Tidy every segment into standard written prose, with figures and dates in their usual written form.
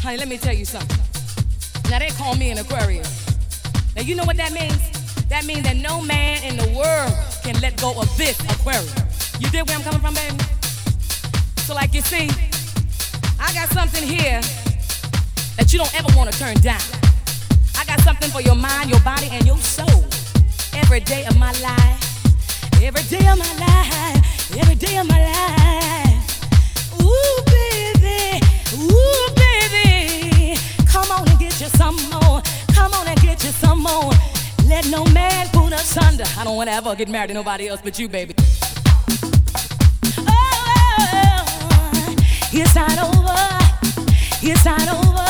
Honey, let me tell you something. Now they call me an Aquarius. Now you know what that means? That means that no man in the world can let go of this Aquarius. You dig where I'm coming from, baby? So like you see, I got something here that you don't ever want to turn down. I got something for your mind, your body, and your soul. Every day of my life, every day of my life, every day of my life. Ooh, baby, come on and get you some more. Come on and get you some more. Let no man put us under. I don't want to ever get married to nobody else but you, baby. Oh, it's not over. It's not over.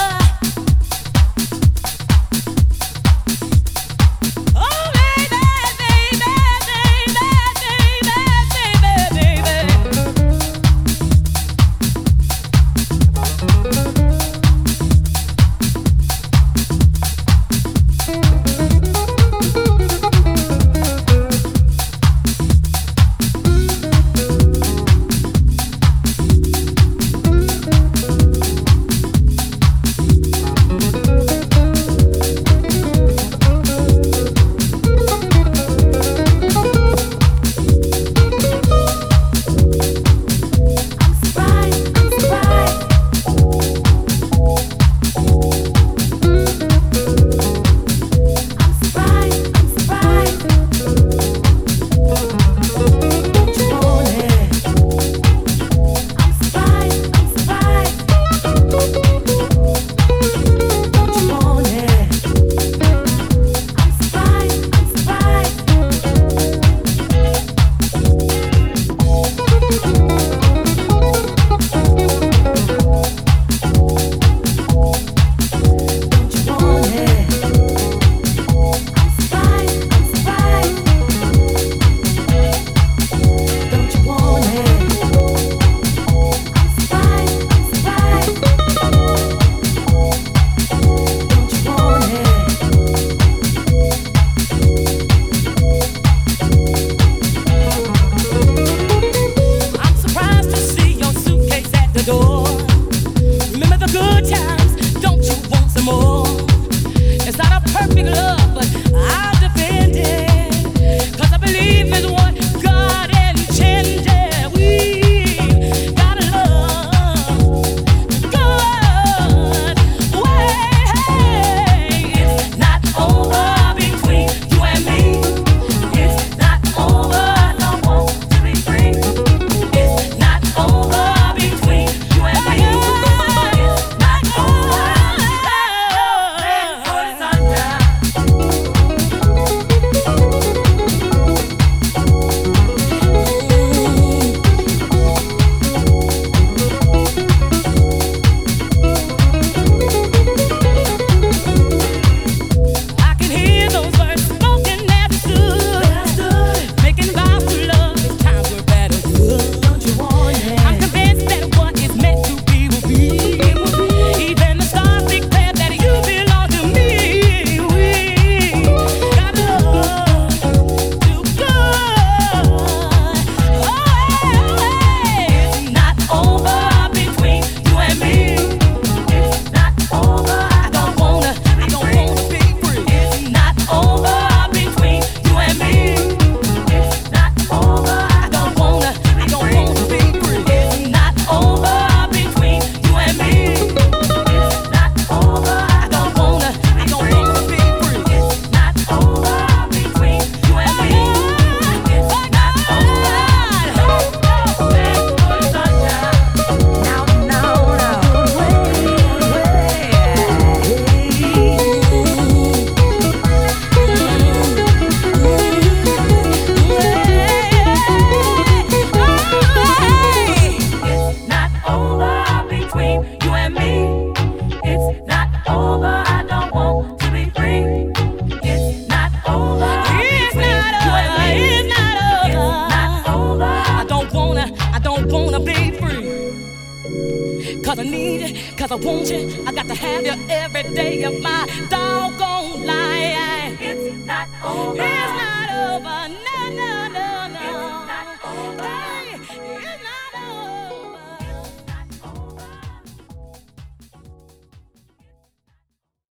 Cause I want you, I got to have you every day of my dog.